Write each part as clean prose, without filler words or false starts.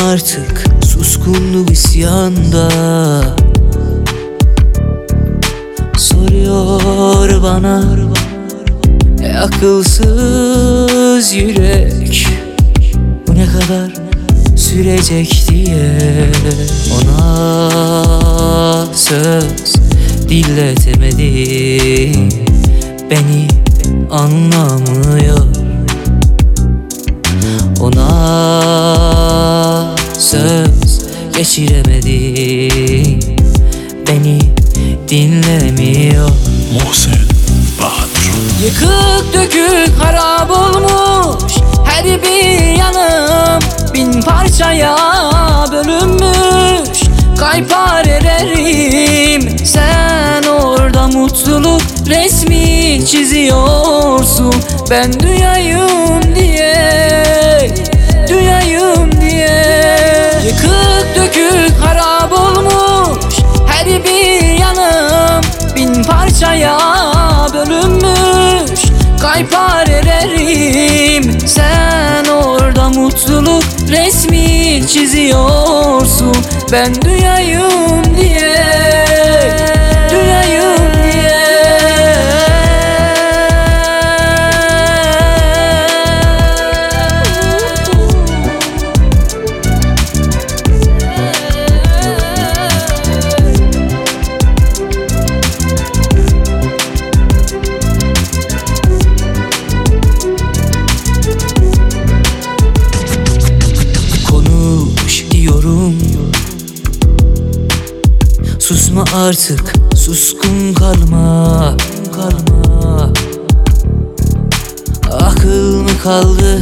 artık, suskunluğu isyanda. Soruyor bana, akılsız yürek, bu ne kadar sürecek diye. Ona söz dilletemedim, beni anlamıyor. Ona söz geçiremedim, beni dinlemiyor. Muhsin Bahadır. Yıkık dökük harap olmuş her bir yanım, bin parçaya bölünmüş kayparelerim. Sen orada mutluluk resmi çiziyorsun, ben duyayım diye, duyayım diye. Yıkık dökük harap olmuş her bir yanım, bin parçaya bölünmüş kayparelerim. Sen orada mutluluk resmi çiziyorsun, ben duyayım diye, duyayım diye. Susma artık, suskun kalma, kalma. Akıl mı kaldı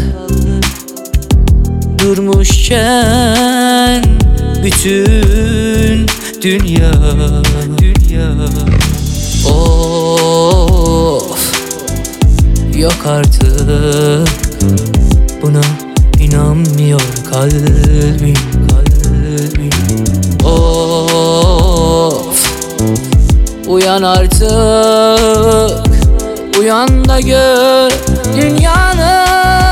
durmuşken bütün dünya, dünya. Of, yok artık, buna inanmıyor kalbim, kalbim. Of, uyan artık, uyan da gör dünyanı.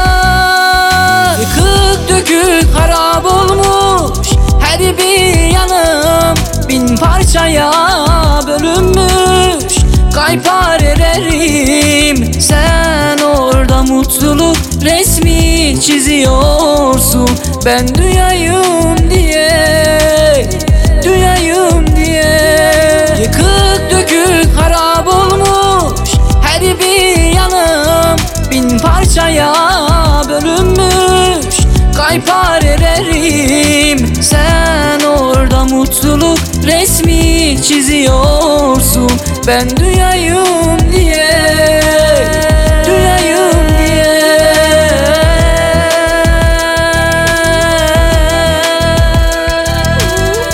Yıkık dökük harap olmuş her bir yanım, bin parçaya bölünmüş kayparelerim. Sen orada mutluluk resmi çiziyorsun, ben duyayım diye, duyayım diye. Yıkık dökük harap olmuş her bir yanım, bin parçaya bölünmüş kayparelerim. Sen orada mutluluk resmi çiziyorsun, ben duyayım